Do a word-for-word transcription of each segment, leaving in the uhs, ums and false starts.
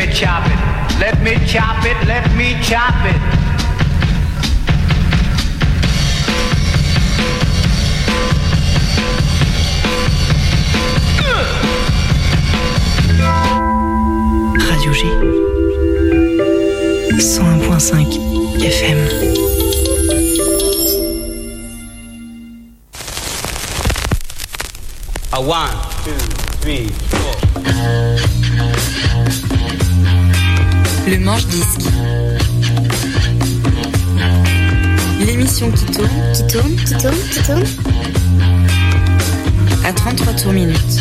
chop it. Let me chop it, let me chop it. Radio G cent un virgule cinq F M. A one, two, three, four. Le Manche-Disque. L'émission qui tourne, qui tourne, qui tourne, qui tourne à trente-trois tours minutes.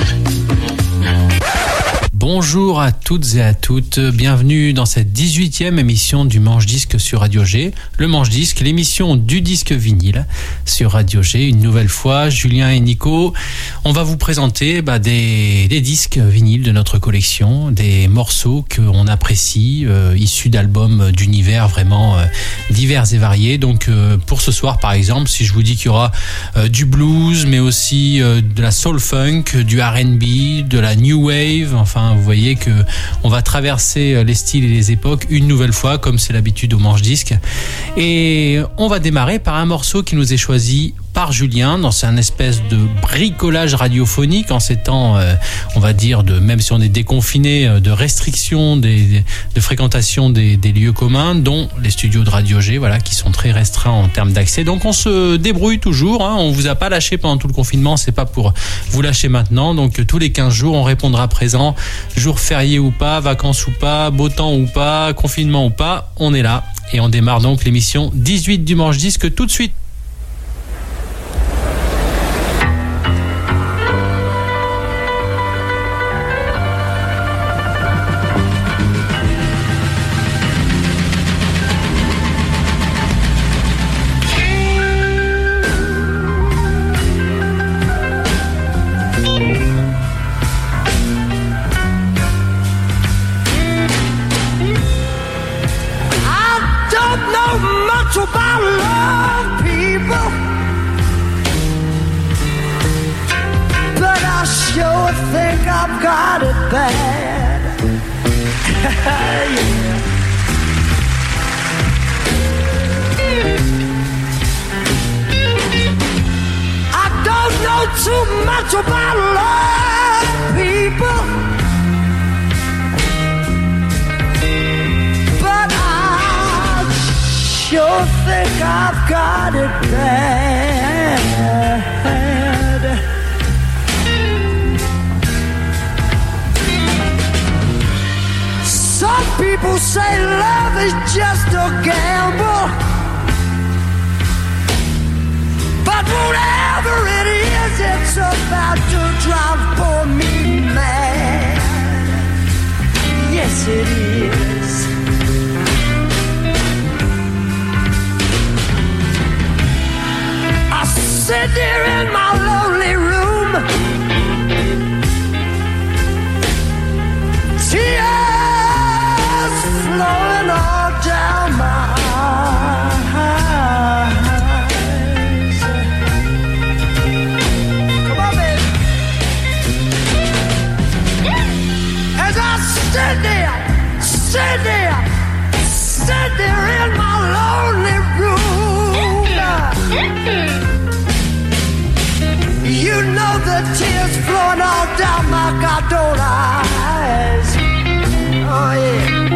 Bonjour à toutes et à toutes, bienvenue dans cette dix-huitième émission du Manche-Disque sur Radio G. Le Manche-Disque, l'émission du disque vinyle sur Radio G. Une nouvelle fois, Julien et Nico, on va vous présenter bah, des, des disques vinyles de notre collection, des morceaux qu'on apprécie, euh, issus d'albums d'univers vraiment euh, divers et variés. Donc euh, pour ce soir par exemple, si je vous dis qu'il y aura euh, du blues, mais aussi euh, de la soul funk, du R and B, de la new wave, enfin vous voyez que on va traverser les styles et les époques une nouvelle fois, comme c'est l'habitude au Manche-Disque. Et on va démarrer par un morceau qui nous est choisi par Julien dans un espèce de bricolage radiophonique en ces temps, euh, on va dire, de, même si on est déconfiné, de restrictions des, de fréquentation des, des lieux communs, dont les studios de Radio G, voilà, qui sont très restreints en termes d'accès. Donc on se débrouille toujours, hein, on vous a pas lâché pendant tout le confinement, c'est pas pour vous lâcher maintenant. Donc tous les quinze jours, on répondra présent, jour férié ou pas, vacances ou pas, beau temps ou pas, confinement ou pas, on est là. Et on démarre donc l'émission dix-huit du Manche-Disque tout de suite. About love, people, but I sure think I've got it bad. Yeah. I don't know too much about love, people, but I sure think I've got it bad. Some people say love is just a gamble, but whatever it is, it's about to drive poor me mad. Yes, it is. Sit there in my lonely room, tears flowing all down my eyes. Come on, baby. As I sit there, sit there, sit there in my lonely room. You know the tears flowing all down my goddamn eyes. Oh yeah.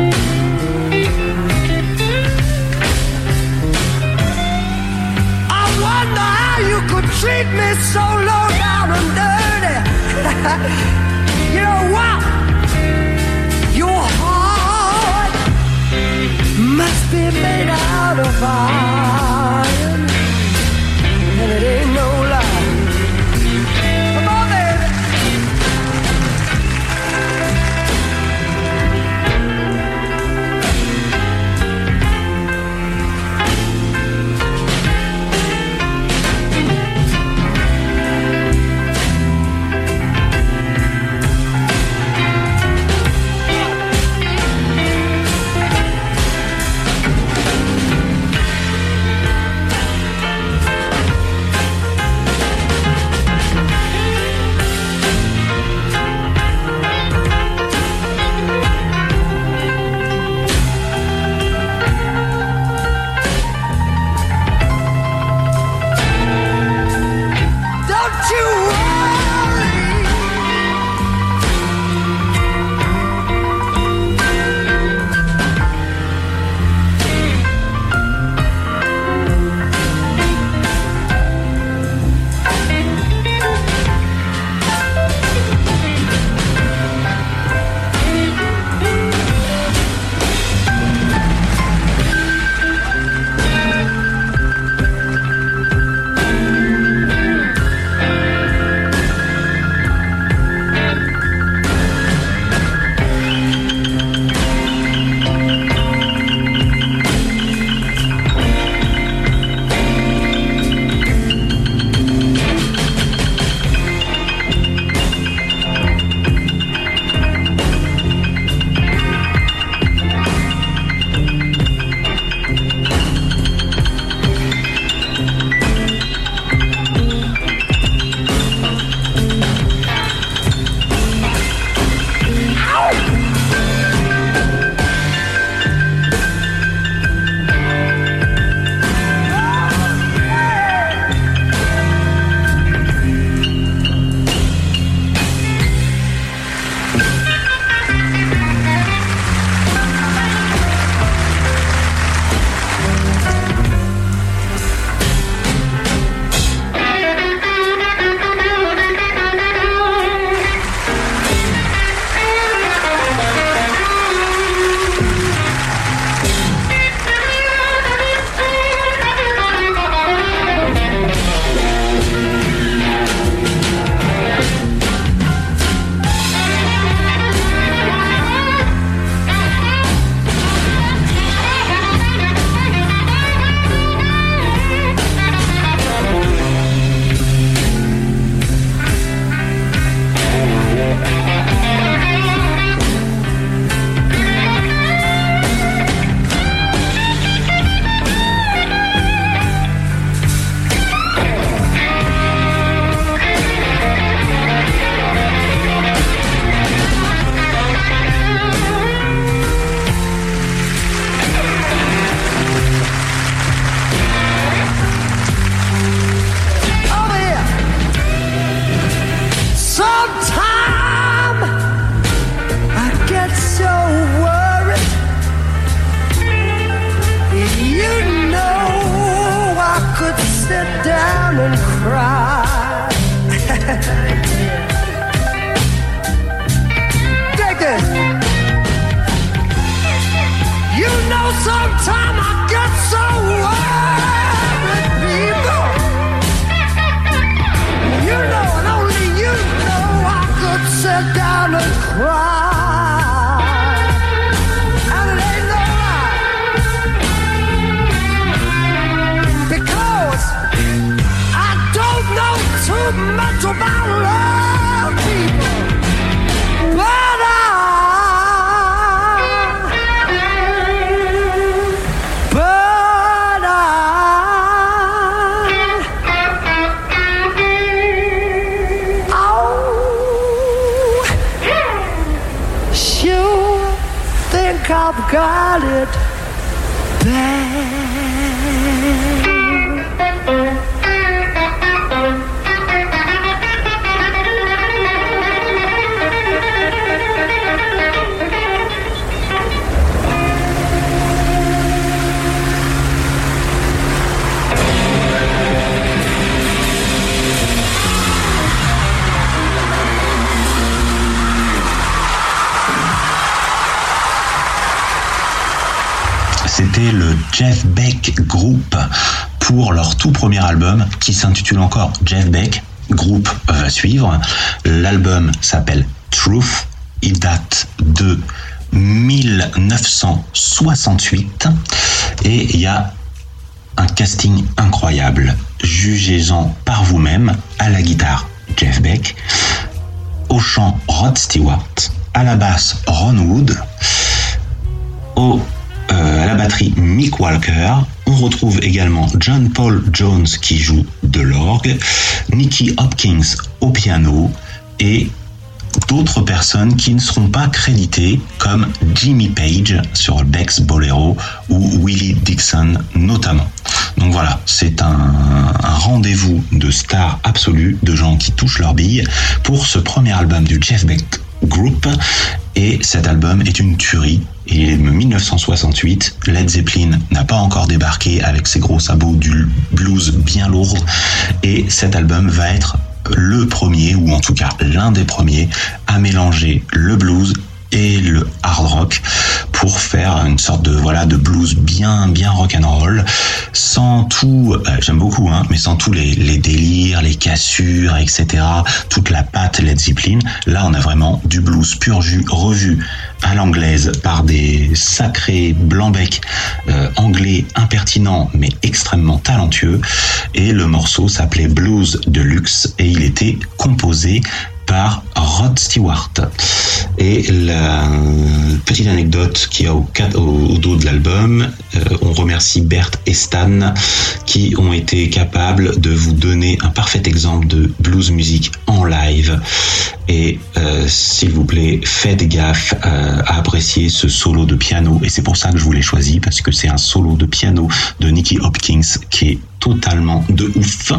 I wonder how you could treat me so low down and dirty. You know what? Your heart must be made out of iron, and it ain't no lie. cry, and it ain't no lie, because I don't know too much about love, people, but I, but I, oh, sure think I've got it bad. C'était le Jeff Beck Group pour leur tout premier album qui s'intitule encore Jeff Beck. Group va suivre. L'album s'appelle Truth. Il date de mille neuf cent soixante-huit et il y a un casting incroyable. Jugez-en par vous-même. À la guitare, Jeff Beck. Au chant, Rod Stewart. À la basse, Ron Wood. Au Euh, à la batterie, Mick Walker. On retrouve également John Paul Jones qui joue de l'orgue, Nicky Hopkins au piano et d'autres personnes qui ne seront pas créditées comme Jimmy Page sur Beck's Bolero ou Willie Dixon notamment. Donc voilà, c'est un, un rendez-vous de stars absolues, de gens qui touchent leurs billes pour ce premier album du Jeff Beck Group, et cet album est une tuerie. Il est de mille neuf cent soixante-huit, Led Zeppelin n'a pas encore débarqué avec ses gros sabots du blues bien lourd, et cet album va être le premier, ou en tout cas l'un des premiers, à mélanger le blues et le hard rock pour faire une sorte de voilà de blues bien bien rock'n'roll, sans tout, euh, j'aime beaucoup hein, mais sans tous les, les délires, les cassures, et cetera. Toute la patte Led Zeppelin. Là, on a vraiment du blues pur jus, revu à l'anglaise par des sacrés blancs-becs euh, anglais impertinents mais extrêmement talentueux. Et le morceau s'appelait Blues Deluxe et il était composé par Rod Stewart. Et la petite anecdote qu'il y a au, au, au dos de l'album, euh, on remercie Bert et Stan qui ont été capables de vous donner un parfait exemple de blues music en live. Et euh, s'il vous plaît, faites gaffe euh, à apprécier ce solo de piano. Et c'est pour ça que je vous l'ai choisi, parce que c'est un solo de piano de Nicky Hopkins qui est totalement de ouf.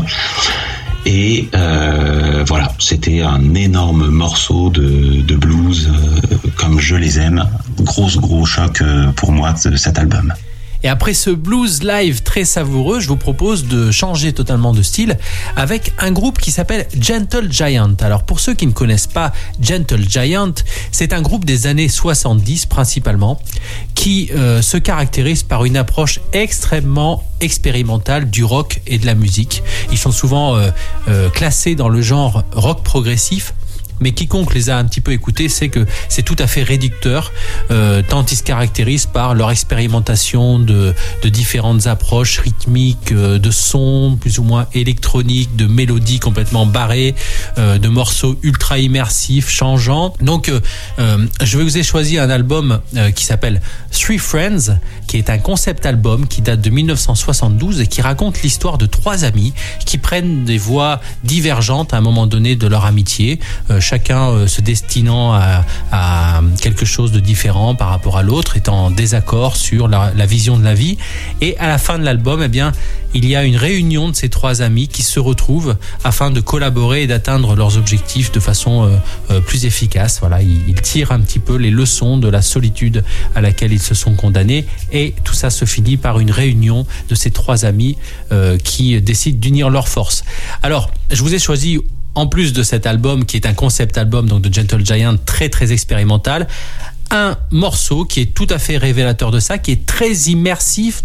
Et euh, voilà, c'était un énorme morceau de, de blues euh, comme je les aime. Gros gros choc euh, pour moi de cet album. Et après ce blues live très savoureux, je vous propose de changer totalement de style avec un groupe qui s'appelle Gentle Giant. Alors pour ceux qui ne connaissent pas Gentle Giant, c'est un groupe des années soixante-dix principalement qui euh, se caractérise par une approche extrêmement expérimentale du rock et de la musique. Ils sont souvent euh, euh, classés dans le genre rock progressif, mais quiconque les a un petit peu écoutés sait que c'est tout à fait réducteur, euh, tant ils se caractérisent par leur expérimentation de, de différentes approches rythmiques, euh, de sons plus ou moins électroniques, de mélodies complètement barrées, euh, de morceaux ultra immersifs, changeants. Donc euh, euh, je vous ai choisi un album euh, qui s'appelle Three Friends, qui est un concept album qui date de mille neuf cent soixante-douze et qui raconte l'histoire de trois amis qui prennent des voies divergentes à un moment donné de leur amitié, euh, chacun euh, se destinant à, à quelque chose de différent par rapport à l'autre, étant en désaccord sur la, la vision de la vie. Et à la fin de l'album, eh bien, il y a une réunion de ces trois amis qui se retrouvent afin de collaborer et d'atteindre leurs objectifs de façon euh, euh, plus efficace. Voilà, ils, ils tirent un petit peu les leçons de la solitude à laquelle ils se sont condamnés, et tout ça se finit par une réunion de ces trois amis euh, qui décident d'unir leurs forces. Alors, je vous ai choisi, en plus de cet album qui est un concept album donc de Gentle Giant très très expérimental, un morceau qui est tout à fait révélateur de ça, qui est très immersif, donc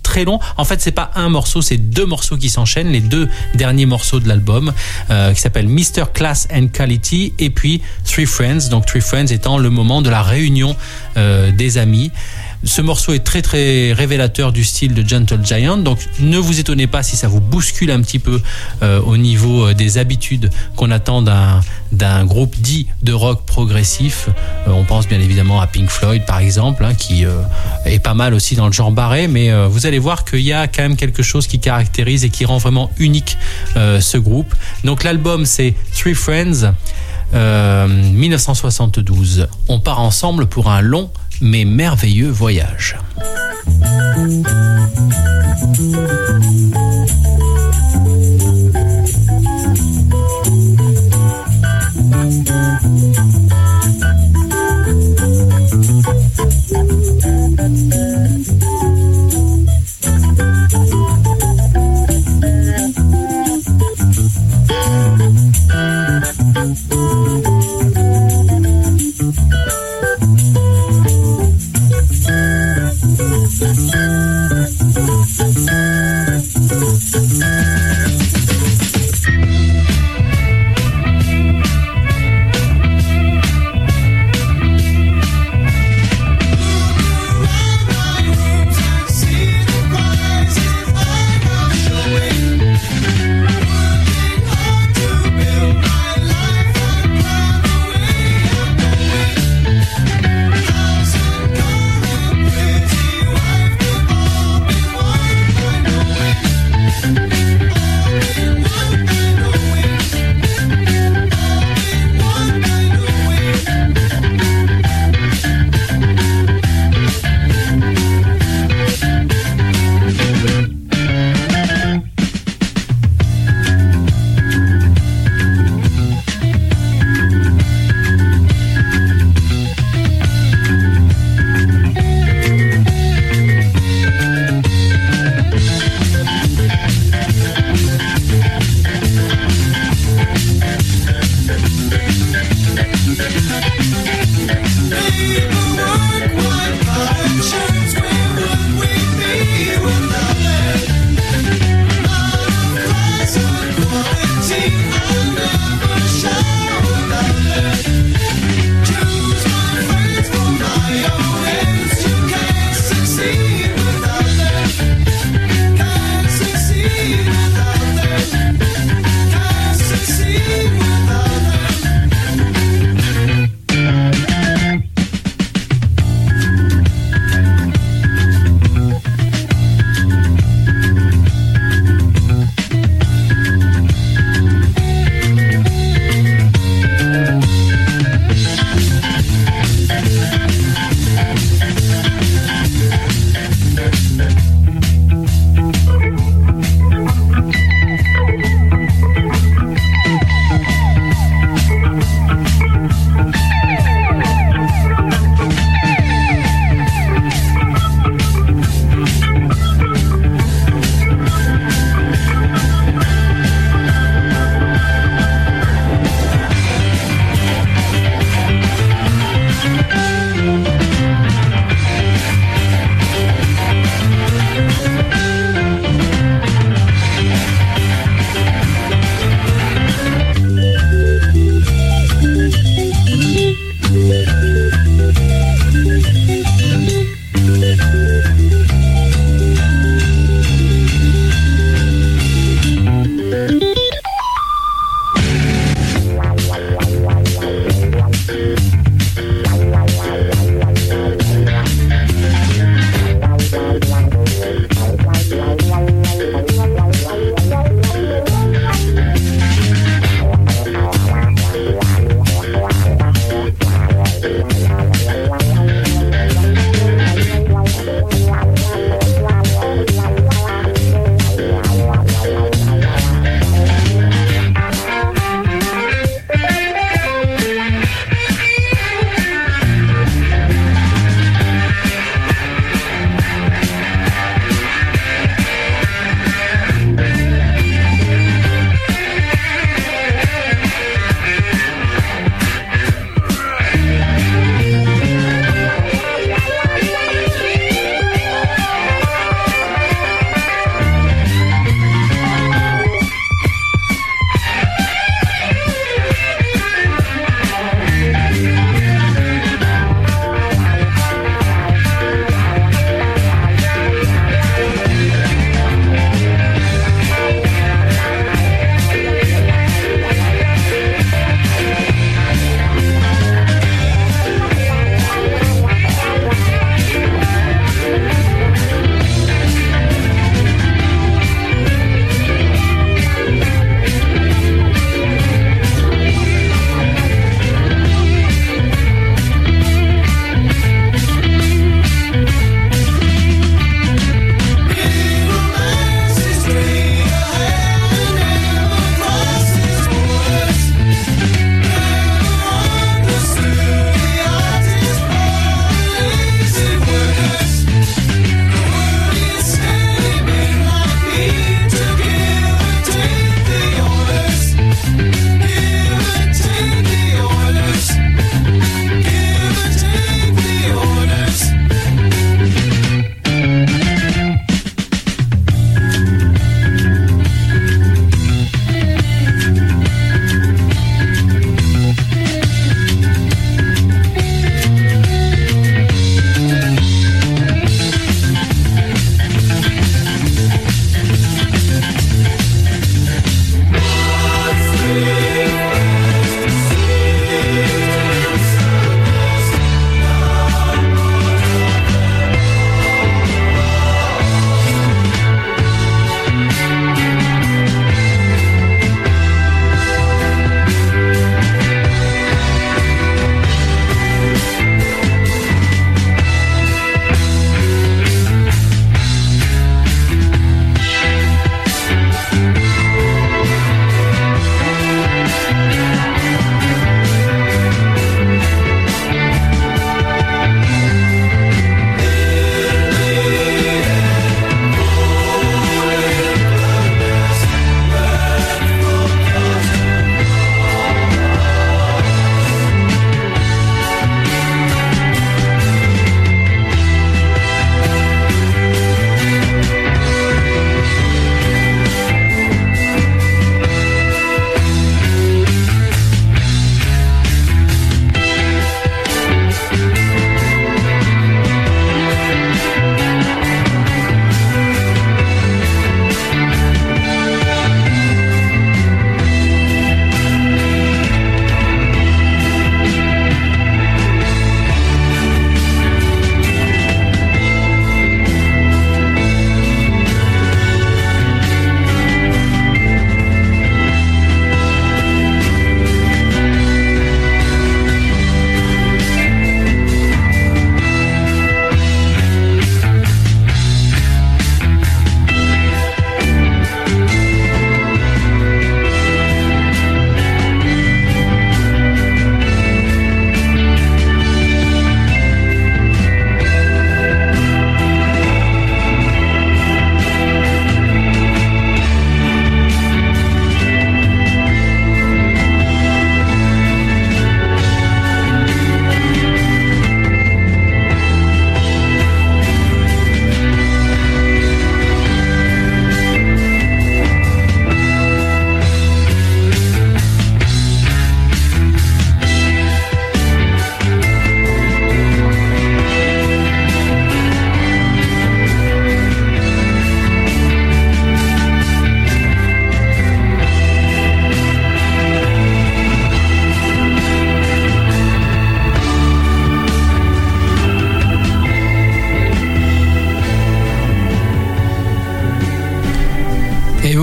très long. En fait, c'est pas un morceau, c'est deux morceaux qui s'enchaînent, les deux derniers morceaux de l'album, euh, qui s'appelle mister Class and Quality et puis Three Friends. Donc Three Friends étant le moment de la réunion euh, des amis. Ce morceau est très très révélateur du style de Gentle Giant, donc ne vous étonnez pas si ça vous bouscule un petit peu euh, au niveau des habitudes qu'on attend d'un, d'un groupe dit de rock progressif. Euh, on pense bien évidemment à Pink Floyd par exemple, hein, qui euh, est pas mal aussi dans le genre barré, mais euh, vous allez voir qu'il y a quand même quelque chose qui caractérise et qui rend vraiment unique euh, ce groupe. Donc l'album c'est Three Friends, euh, dix-neuf cent soixante-douze. On part ensemble pour un long mais merveilleux voyage.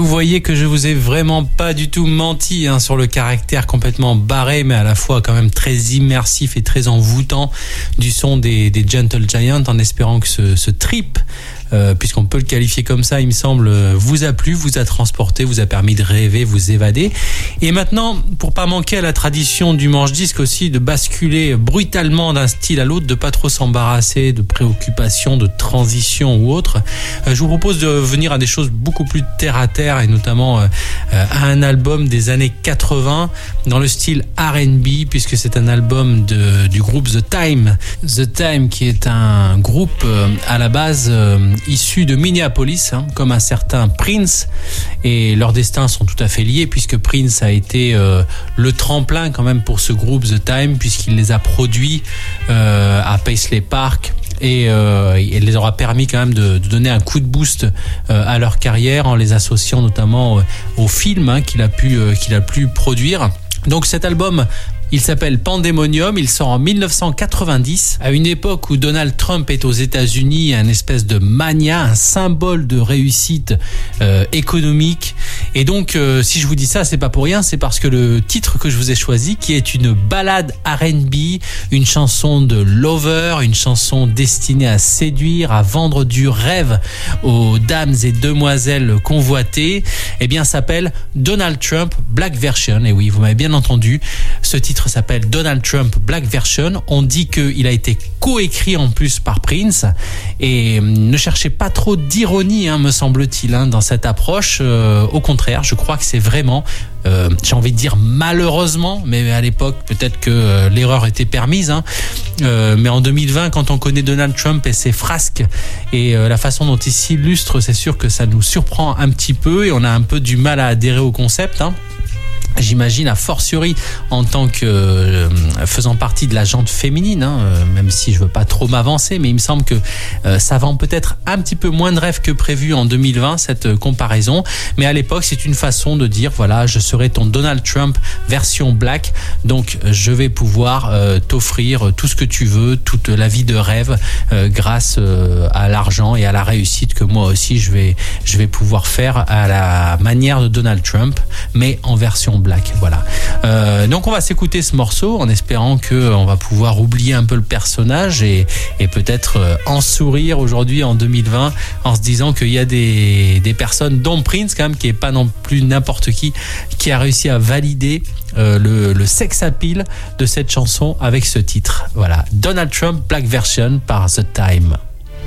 vous voyez que je vous ai vraiment pas du tout menti hein, sur le caractère complètement barré, mais à la fois quand même très immersif et très envoûtant du son des, des Gentle Giant, en espérant que ce, ce trip, euh, puisqu'on peut le qualifier comme ça, il me semble, vous a plu, vous a transporté, vous a permis de rêver, vous évader. Et maintenant, pour pas manquer à la tradition du manche-disque aussi, de basculer brutalement d'un style à l'autre, de pas trop s'embarrasser de préoccupations, de transition ou autre, euh, je vous propose de venir à des choses beaucoup plus terre à terre, et notamment euh, à un album des années quatre-vingts dans le style R and B, puisque c'est un album de, du groupe The Time. The Time qui est un groupe euh, à la base euh, issu de Minneapolis, hein, comme un certain Prince, et leurs destins sont tout à fait liés, puisque Prince a été euh, le tremplin quand même pour ce groupe The Time, puisqu'il les a produits euh, à Paisley Park, et euh, il les aura permis quand même de, de donner un coup de boost euh, à leur carrière, en les associant notamment euh, au film hein, qu'il a pu euh, qu'il a pu produire. Donc cet album, il s'appelle Pandemonium, il sort en dix-neuf cent quatre-vingt-dix, à une époque où Donald Trump est aux États-Unis, un espèce de mania, un symbole de réussite euh, économique. Et donc, euh, si je vous dis ça, c'est pas pour rien, c'est parce que le titre que je vous ai choisi, qui est une ballade R and B, une chanson de lover, une chanson destinée à séduire, à vendre du rêve aux dames et demoiselles convoitées, eh bien, s'appelle Donald Trump Black Version. Et oui, vous m'avez bien entendu, ce titre s'appelle Donald Trump Black Version. On dit qu'il a été coécrit en plus par Prince, et ne cherchez pas trop d'ironie, hein, me semble-t-il, hein, dans cette approche. Euh, au contraire, je crois que c'est vraiment, euh, j'ai envie de dire malheureusement, mais à l'époque peut-être que euh, l'erreur était permise, hein, euh, mais en deux mille vingt, quand on connaît Donald Trump et ses frasques et euh, la façon dont il s'illustre, c'est sûr que ça nous surprend un petit peu, et on a un peu du mal à adhérer au concept, hein. J'imagine, a fortiori en tant que euh, faisant partie de la gente féminine, hein, euh, même si je veux pas trop m'avancer, mais il me semble que euh, ça vend peut-être un petit peu moins de rêve que prévu en deux mille vingt, cette euh, comparaison. Mais à l'époque, c'est une façon de dire, voilà, je serai ton Donald Trump version black, donc je vais pouvoir euh, t'offrir tout ce que tu veux, toute la vie de rêve, euh, grâce euh, à l'argent et à la réussite que moi aussi je vais, je vais pouvoir faire à la manière de Donald Trump, mais en version black. Black, voilà. Euh, donc on va s'écouter ce morceau en espérant que on va pouvoir oublier un peu le personnage et, et peut-être euh, en sourire aujourd'hui en deux mille vingt, en se disant qu'il y a des, des personnes, dont Prince quand même, qui est pas non plus n'importe qui, qui a réussi à valider euh, le, le sex appeal de cette chanson avec ce titre. Voilà, Donald Trump Black Version par The Time.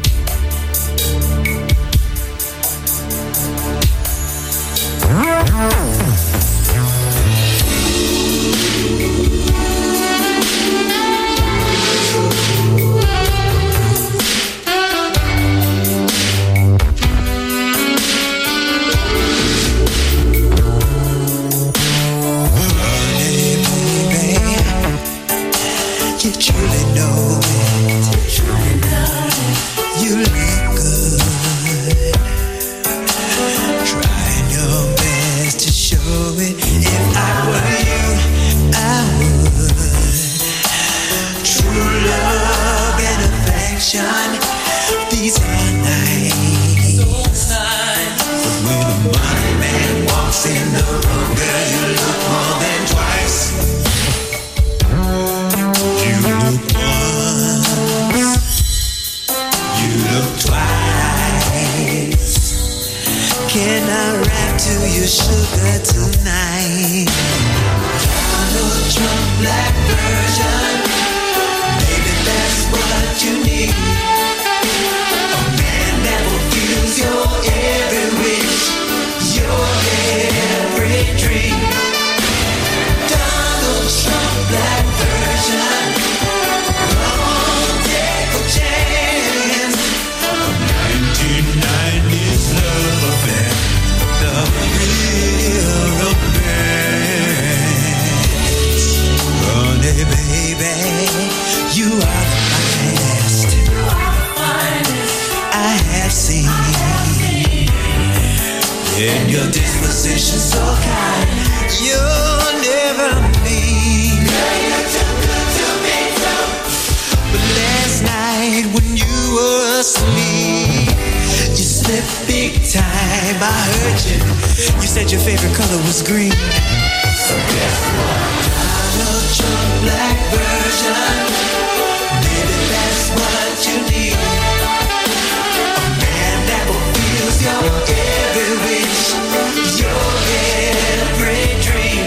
You truly know it. You look good. Trying your best to show it. If I were you, I would. True love and affection, these are nice. But when a money man walks in the room, girl, you look more than twice. You look once, you look twice. Can I rap to your sugar tonight? Donald Trump Black Version, maybe that's what you need. A man that fulfills your every wish, your every dream. Donald Trump Black Version. nineties love affair, the real romance. Honey, baby, you are the finest I have seen. And your disposition so kind, you'll never mean. Girl, you're too good to be true. But last night when you were asleep, you slept big time I heard you. You said your favorite color was green. So guess what? Donald Trump black version. Maybe that's what you need. A man that fulfills your every wish, your every dream.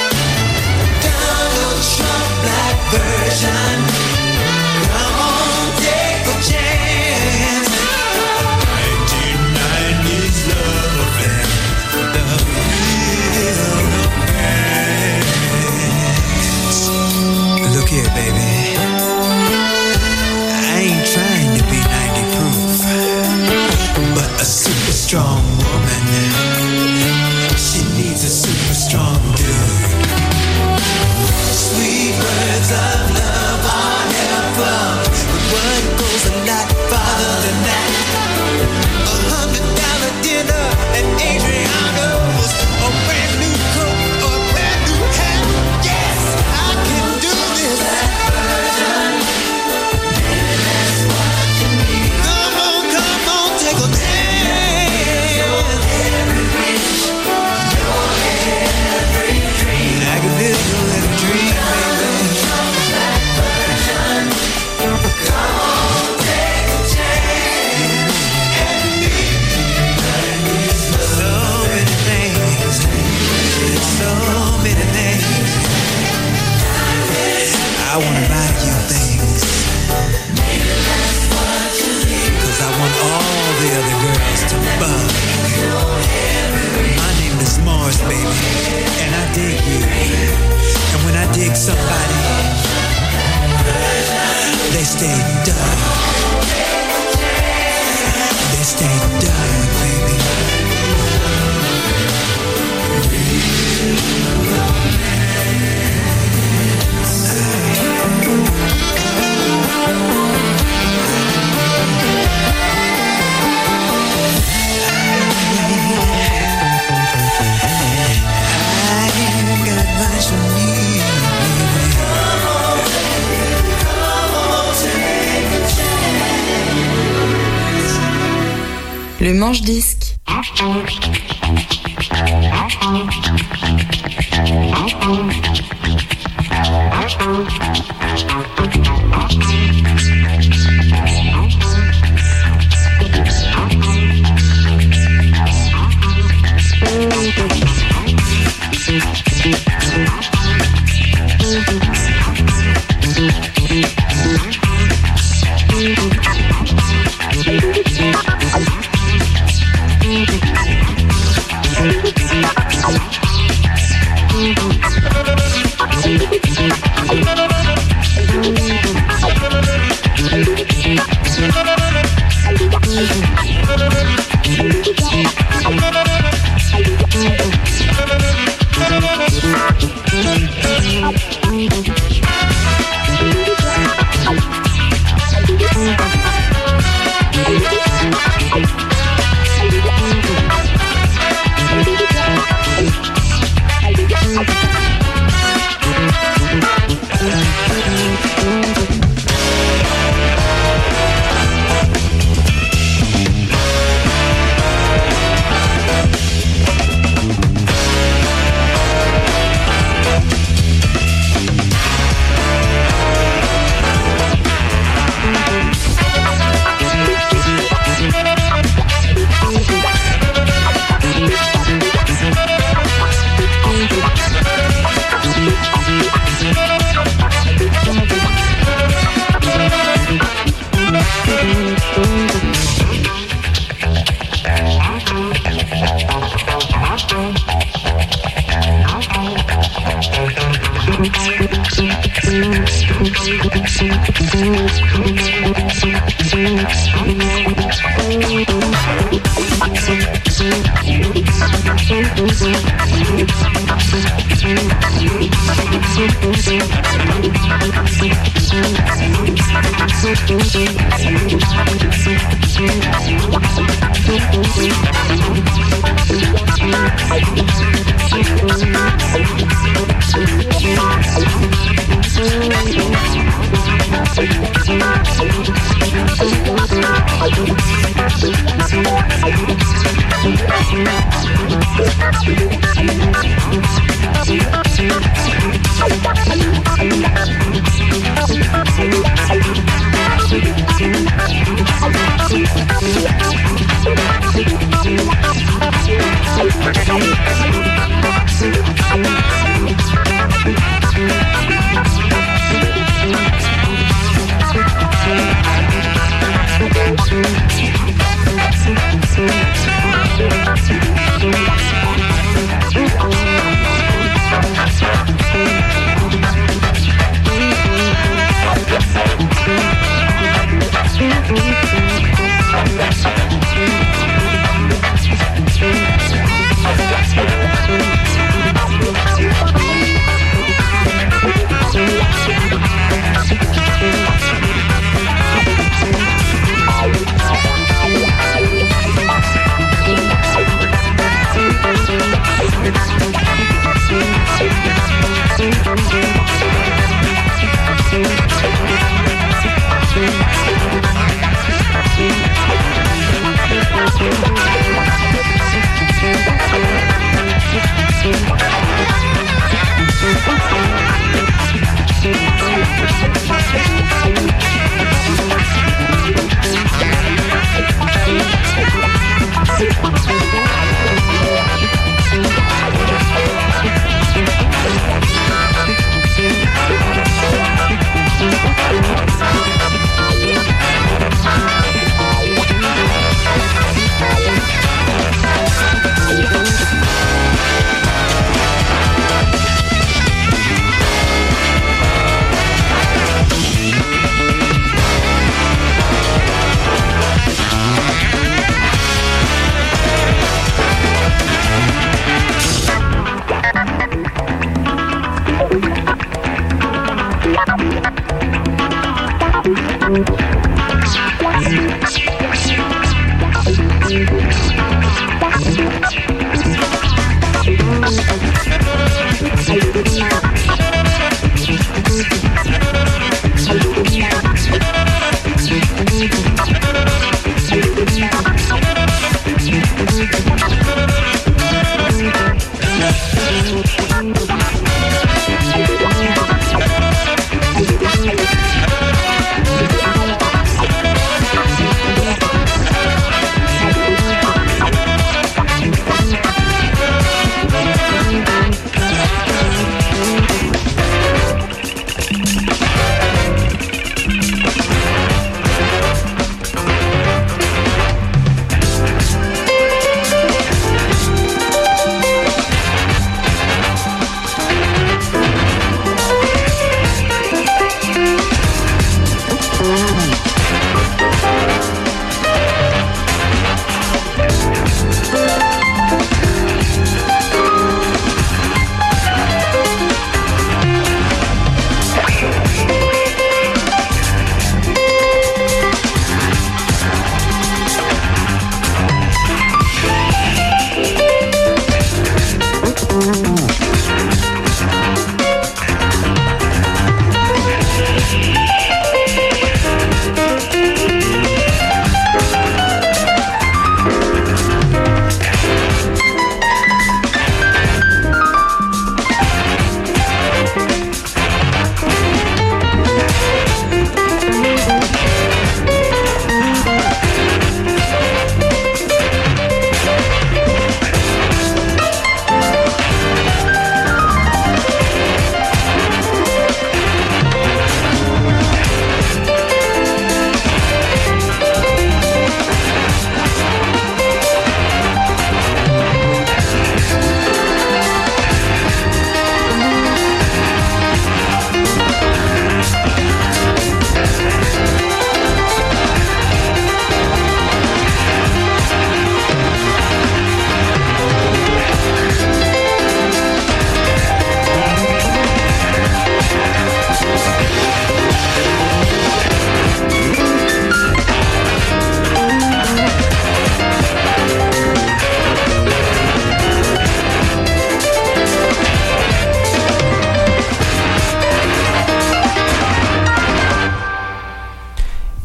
Donald Trump black version. Come on, take a chance. nineteen nineties love affair. The real romance. Look here, baby. I ain't trying to be ninety proof, but a super strong woman, she needs a super strong dude. Sweet words of love are helpful, but what goes a lot farther than that? A hundred dollar dinner at Adriano's, a brand new coat or a brand new hat. Yes, I can do this. That version, maybe that's what you need. Come on, come on, take a chance. Your every wish, your every dream. I can feel your every dream, baby. That version, come on, take a chance. And me, so many things, so many things. I wanna buy you things, cause I want all the other girls to bug. My name is Morris, baby, and I dig you. And when I dig somebody, they stay dug. They stay dug, baby. I ain't got much for me. Le manche-disque. Thank you. Thank you.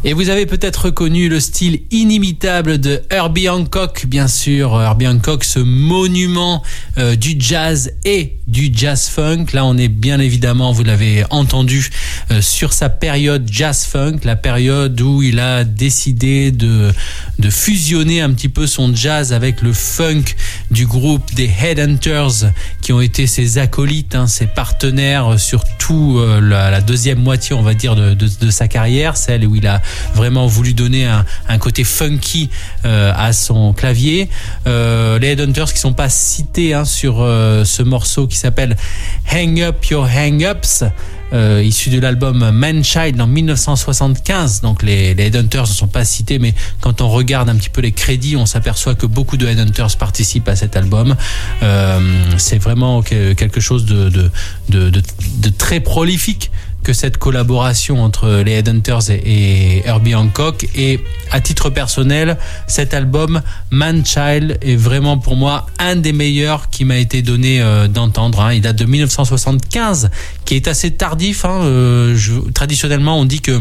Et vous avez peut-être reconnu le style inimitable de Herbie Hancock, bien sûr. Herbie Hancock, ce monument euh, du jazz et du jazz funk. Là, on est bien évidemment, vous l'avez entendu, euh, sur sa période jazz funk, la période où il a décidé de, de fusionner un petit peu son jazz avec le funk du groupe des Headhunters, qui ont été ses acolytes, hein, ses partenaires sur tout euh, la, la deuxième moitié, on va dire, de, de, de sa carrière, celle où il a vraiment voulu donner un, un côté funky euh, à son clavier. Euh, les Headhunters qui sont pas cités hein, sur euh, ce morceau qui s'appelle Hang Up Your Hang-Ups, euh, issu de l'album Man-Child en dix-neuf cent soixante-quinze. Donc les, les Headhunters ne sont pas cités, mais quand on regarde un petit peu les crédits, on s'aperçoit que beaucoup de Headhunters participent à cet album. Euh, c'est vraiment quelque chose de, de, de, de, de très prolifique que cette collaboration entre les Headhunters et, et Herbie Hancock. Et à titre personnel, cet album Man-Child est vraiment pour moi un des meilleurs qui m'a été donné euh, d'entendre. Hein. Il date de dix-neuf cent soixante-quinze, qui est assez tardif. Hein. Euh, je, traditionnellement, on dit que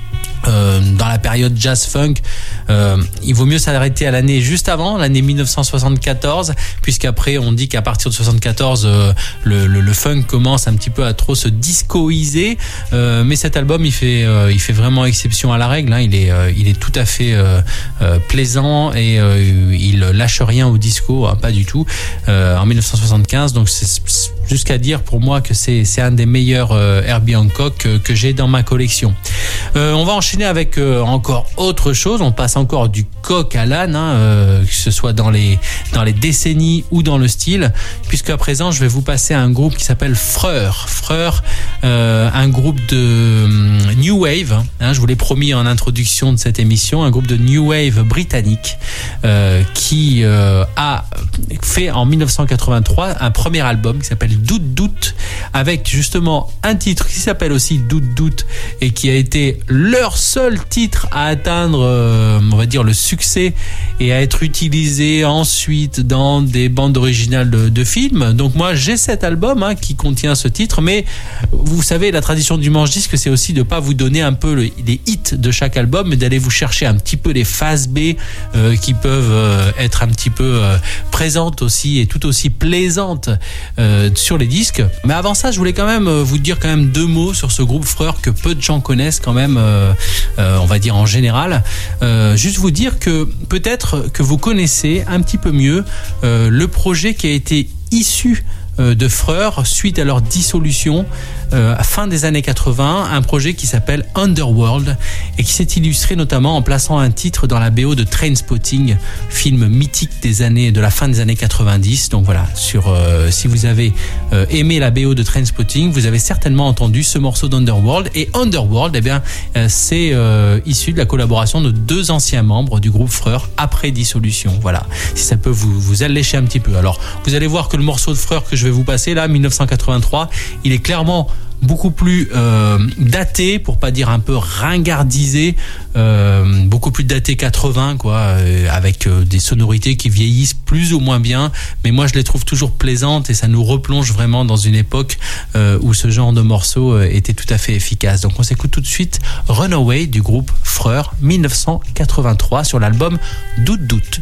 Euh, dans la période jazz funk, euh, il vaut mieux s'arrêter à l'année juste avant, l'année dix-neuf cent soixante-quatorze, puisqu'après on dit qu'à partir de soixante-quatorze, euh, le, le, le funk commence un petit peu à trop se discoiser. Euh, mais cet album, il fait, euh, il fait vraiment exception à la règle. Hein. Il est, euh, il est tout à fait euh, euh, plaisant et euh, il lâche rien au disco, hein, pas du tout. Euh, en dix-neuf cent soixante-quinze, donc c'est jusqu'à dire pour moi que c'est, c'est un des meilleurs euh, Herbie Hancock que, que j'ai dans ma collection. Euh, on va enchaîner avec euh, encore autre chose. On passe encore du coq à l'âne, hein, euh, que ce soit dans les, dans les décennies ou dans le style, puisqu'à présent je vais vous passer à un groupe qui s'appelle Freur. Freur, euh, un groupe de um, New Wave, hein, je vous l'ai promis en introduction de cette émission, un groupe de New Wave britannique euh, qui euh, a fait en dix-neuf cent quatre-vingt-trois un premier album qui s'appelle Doute Doute, avec justement un titre qui s'appelle aussi Doute Doute et qui a été leur seul titre à atteindre, euh, on va dire, le succès et à être utilisé ensuite dans des bandes originales de, de films. Donc moi j'ai cet album hein, qui contient ce titre, mais vous savez, la tradition du manche-disque, c'est aussi de pas vous donner un peu le, les hits de chaque album, mais d'aller vous chercher un petit peu les phases B euh, qui peuvent euh, être un petit peu euh, présentes aussi et tout aussi plaisantes euh, sur les disques. Mais avant ça, je voulais quand même euh, vous dire quand même deux mots sur ce groupe Freur que peu de gens connaissent quand même, euh, euh, on va dire en général. Euh, juste vous dire que peut-être que vous connaissez un petit peu mieux euh, le projet qui a été issu de Freur suite à leur dissolution euh, à fin des années quatre-vingts, un projet qui s'appelle Underworld et qui s'est illustré notamment en plaçant un titre dans la B O de Trainspotting, film mythique des années de la fin des années quatre-vingt-dix. Donc voilà, sur euh, si vous avez euh, aimé la B O de Trainspotting, vous avez certainement entendu ce morceau d'Underworld. Et Underworld, eh bien, euh, c'est euh, issu de la collaboration de deux anciens membres du groupe Freur après dissolution. Voilà, si ça peut vous vous allécher un petit peu. Alors, vous allez voir que le morceau de Freur que je vais vous passer là, dix-neuf cent quatre-vingt-trois, il est clairement beaucoup plus euh, daté, pour pas dire un peu ringardisé, euh, beaucoup plus daté quatre-vingts, quoi, euh, avec euh, des sonorités qui vieillissent plus ou moins bien, mais moi je les trouve toujours plaisantes et ça nous replonge vraiment dans une époque euh, où ce genre de morceaux euh, était tout à fait efficace. Donc on s'écoute tout de suite Runaway du groupe Freur, dix-neuf cent quatre-vingt-trois, sur l'album Doute Doute.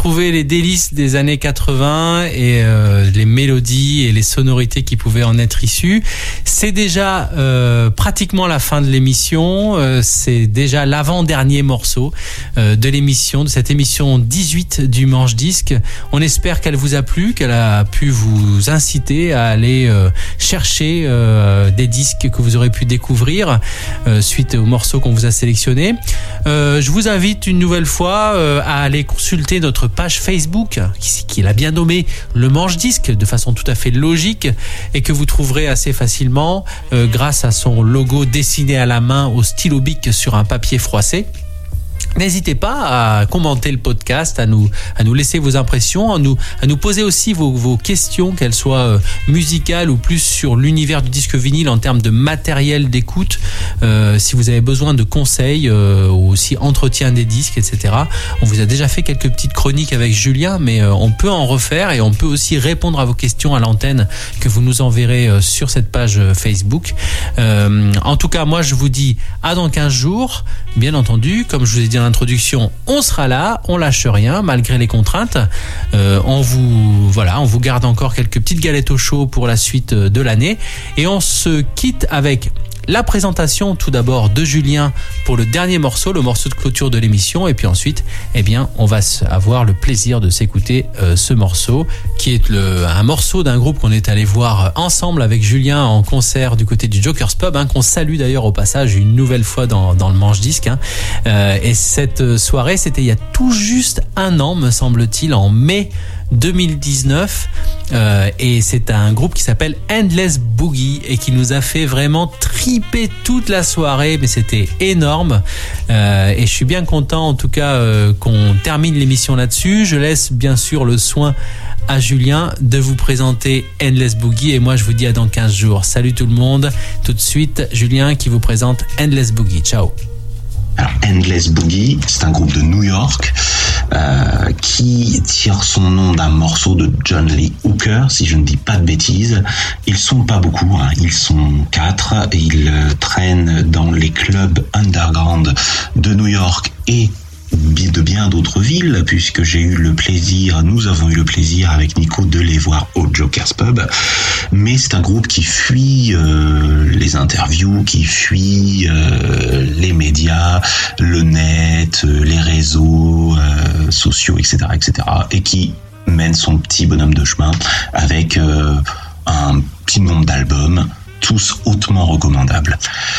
retrouver les délices des années quatre-vingts et euh, les mélodies et les sonorités qui pouvaient en être issues. C'est déjà euh, pratiquement la fin de l'émission. Euh, c'est déjà l'avant-dernier morceau euh, de l'émission, de cette émission dix-huit du Manche Disque. On espère qu'elle vous a plu, qu'elle a pu vous inciter à aller euh, chercher euh, des disques que vous aurez pu découvrir euh, suite aux morceaux qu'on vous a sélectionnés. Euh, je vous invite une nouvelle fois euh, à aller consulter notre page Facebook qui, qui l'a bien nommée Le Manche Disque de façon tout à fait logique et que vous trouverez assez facilement euh, grâce à son logo dessiné à la main au stylo bic sur un papier froissé. N'hésitez pas à commenter le podcast, à nous, à nous laisser vos impressions, à nous, à nous poser aussi vos, vos questions, qu'elles soient musicales ou plus sur l'univers du disque vinyle en termes de matériel d'écoute. Euh, si vous avez besoin de conseils euh, ou aussi entretien des disques, et cetera. On vous a déjà fait quelques petites chroniques avec Julien, mais euh, on peut en refaire et on peut aussi répondre à vos questions à l'antenne que vous nous enverrez euh, sur cette page Facebook. Euh, en tout cas, moi, je vous dis à dans quinze jours. Bien entendu, comme je vous ai dit en introduction, on sera là, on lâche rien malgré les contraintes. Euh, on vous voilà, on vous garde encore quelques petites galettes au chaud pour la suite de l'année et on se quitte avec la présentation tout d'abord de Julien pour le dernier morceau, le morceau de clôture de l'émission, et puis ensuite, eh bien, on va avoir le plaisir de s'écouter euh, ce morceau qui est le, un morceau d'un groupe qu'on est allé voir ensemble avec Julien en concert du côté du Joker's Pub, hein, qu'on salue d'ailleurs au passage une nouvelle fois dans, dans le Manche Disque. Hein. Euh, et cette soirée, c'était il y a tout juste un an, me semble-t-il, en mai deux mille dix-neuf, euh, et c'est un groupe qui s'appelle Endless Boogie et qui nous a fait vraiment triper toute la soirée, mais c'était énorme euh, et je suis bien content en tout cas euh, qu'on termine l'émission là-dessus. Je laisse bien sûr le soin à Julien de vous présenter Endless Boogie et moi je vous dis à dans quinze jours. Salut tout le monde, tout de suite Julien qui vous présente Endless Boogie. Ciao. Alors, Endless Boogie, c'est un groupe de New York euh, qui tire son nom d'un morceau de John Lee Hooker, si je ne dis pas de bêtises. Ils sont pas beaucoup, hein, ils sont quatre. Ils euh, traînent dans les clubs underground de New York et de bien d'autres villes, puisque j'ai eu le plaisir, nous avons eu le plaisir avec Nico de les voir au Joker's Pub. Mais c'est un groupe qui fuit euh, les interviews, qui fuit euh, les médias, le net, euh, les réseaux euh, sociaux, et cetera, et cetera, et qui mène son petit bonhomme de chemin avec euh, un petit nombre d'albums, tous hautement recommandables.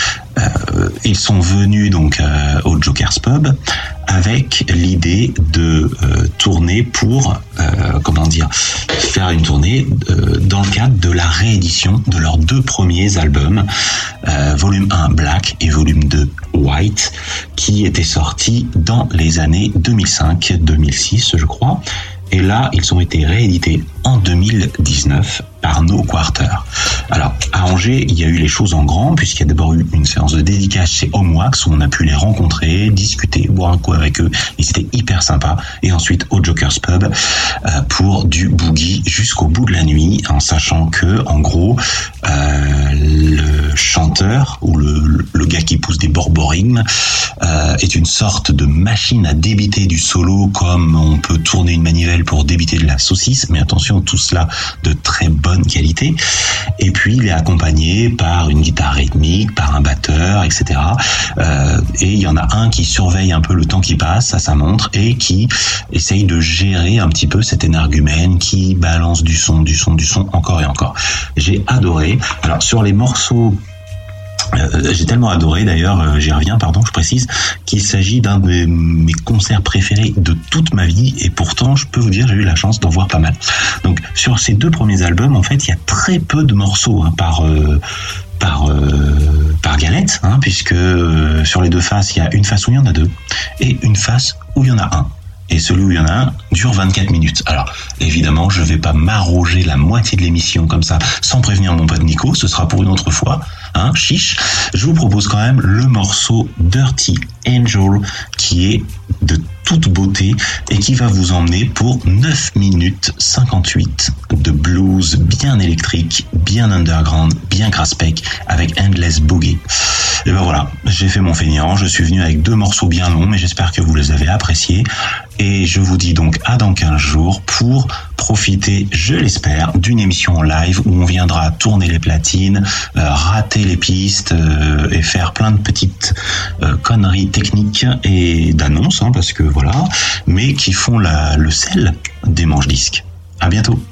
Euh, ils sont venus donc euh, au Joker's Pub avec l'idée de euh, tourner pour, euh, comment dire, faire une tournée euh, dans le cadre de la réédition de leurs deux premiers albums, euh, volume un Black et volume deux White, qui étaient sortis dans les années deux mille cinq deux mille six, je crois. Et là, ils ont été réédités en deux mille dix-neuf par No Quarter. Alors, à Angers, il y a eu les choses en grand, puisqu'il y a d'abord eu une séance de dédicace chez Homewax, où on a pu les rencontrer, discuter, boire un coup avec eux. Ils étaient hyper sympas. Et ensuite, au Joker's Pub, euh, pour du boogie jusqu'au bout de la nuit, en sachant que, en gros, euh, le chanteur, ou le, le gars qui pousse des borborigmes, euh, est une sorte de machine à débiter du solo, comme on peut tourner une manivelle pour débiter de la saucisse, mais attention, tout cela de très bonne qualité. Et puis il est accompagné par une guitare rythmique, par un batteur, et cetera. Euh, et il y en a un qui surveille un peu le temps qui passe à sa montre et qui essaye de gérer un petit peu cet énergumène qui balance du son, du son, du son, encore et encore. J'ai adoré. Alors sur les morceaux, Euh, j'ai tellement adoré d'ailleurs, euh, j'y reviens, pardon, je précise, qu'il s'agit d'un de mes concerts préférés de toute ma vie et pourtant, je peux vous dire, j'ai eu la chance d'en voir pas mal. Donc, sur ces deux premiers albums, en fait, il y a très peu de morceaux hein, par euh, par euh, par galette, hein, puisque euh, sur les deux faces, il y a une face où il y en a deux et une face où il y en a un. Et celui où il y en a un dure vingt-quatre minutes. Alors, évidemment, je vais pas m'arroger la moitié de l'émission comme ça, sans prévenir mon pote Nico, ce sera pour une autre fois, hein, chiche. Je vous propose quand même le morceau Dirty Angel, qui est de toute beauté et qui va vous emmener pour neuf minutes cinquante-huit de blues bien électrique, bien underground, bien graspec, avec Endless Boogie. Et ben voilà, j'ai fait mon feignant, je suis venu avec deux morceaux bien longs, mais j'espère que vous les avez appréciés. Et je vous dis donc à dans quinze jours pour profiter, je l'espère, d'une émission en live où on viendra tourner les platines, euh, rater les pistes euh, et faire plein de petites euh, conneries techniques et d'annonces, hein, parce que voilà, mais qui font la, le sel des manches disques. À bientôt.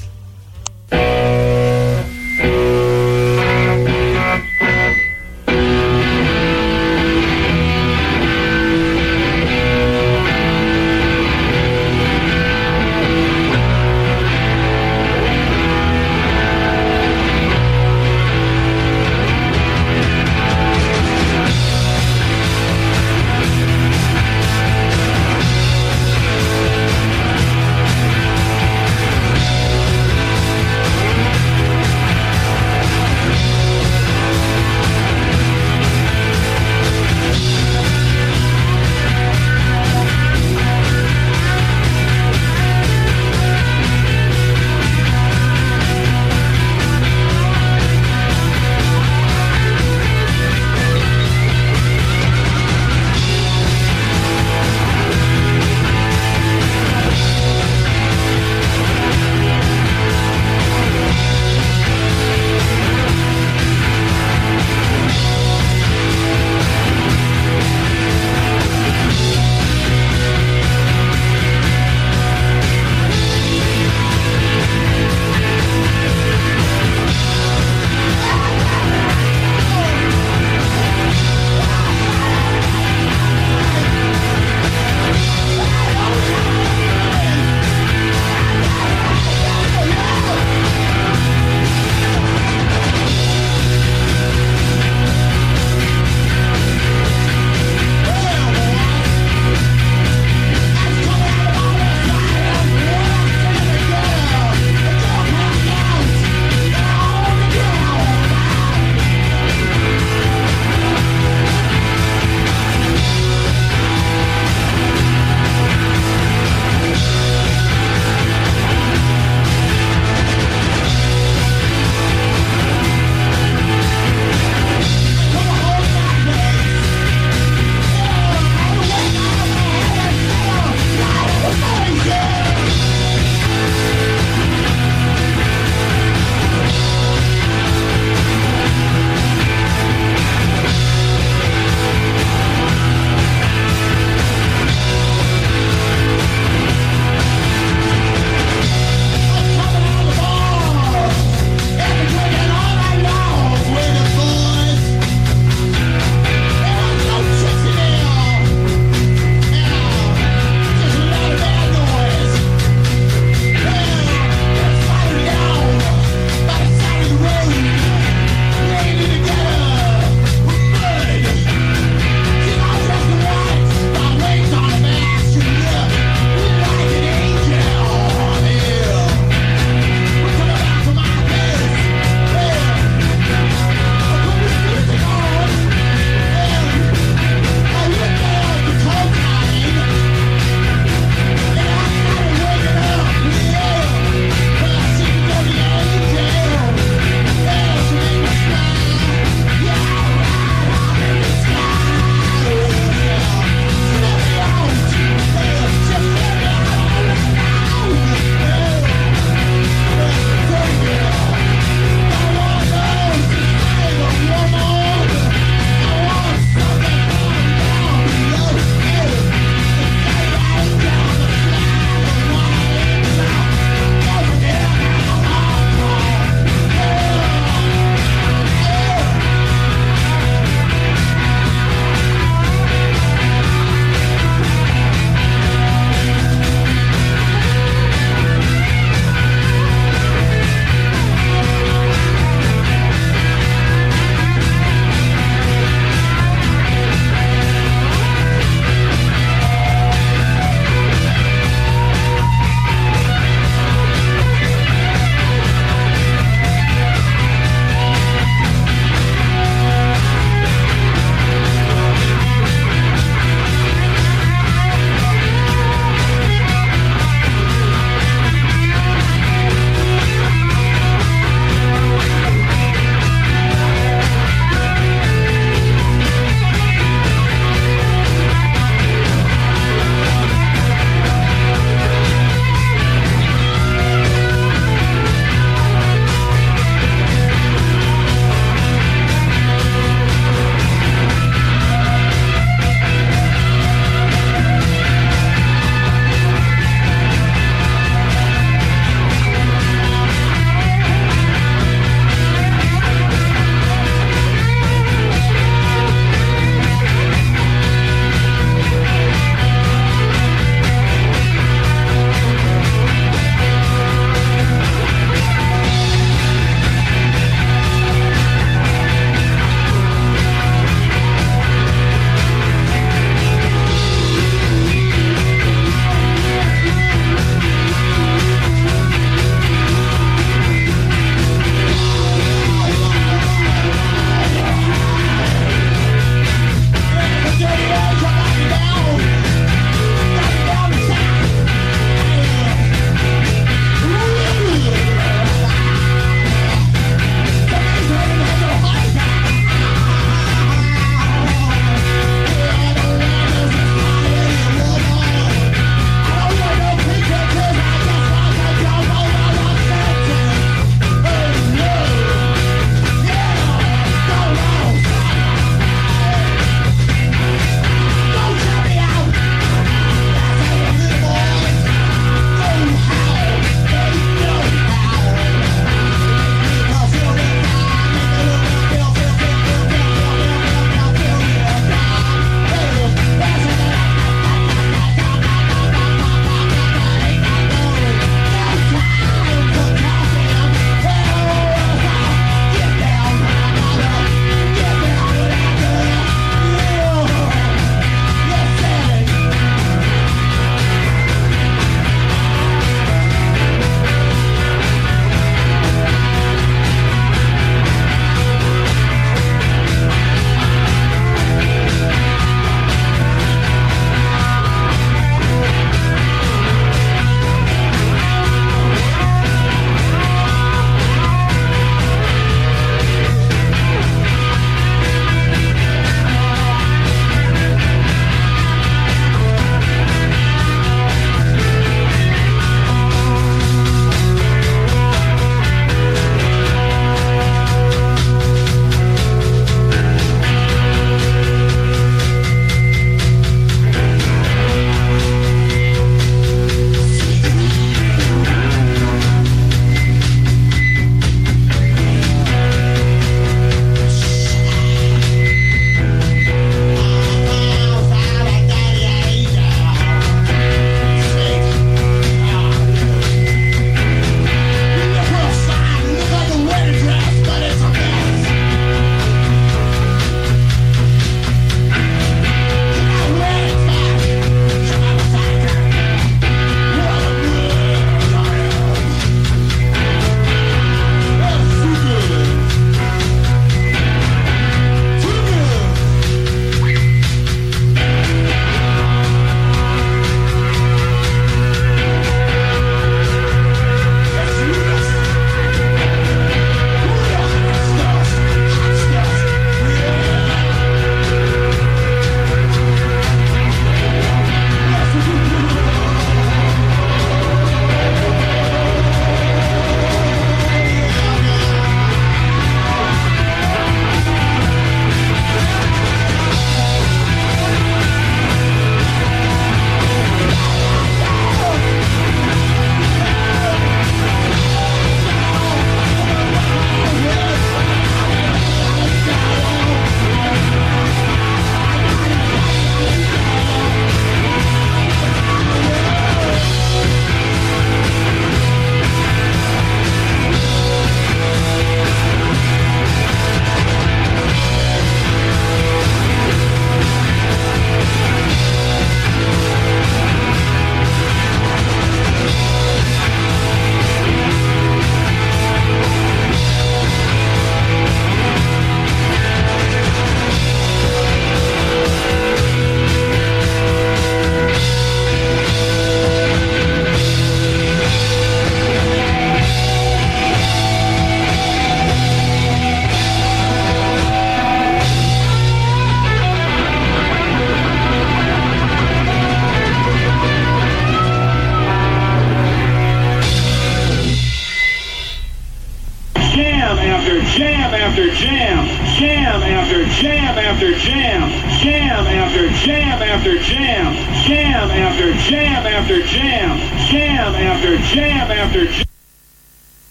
jam, jam after jam after jam, jam after jam after jam, jam after jam after jam, jam after jam after jam.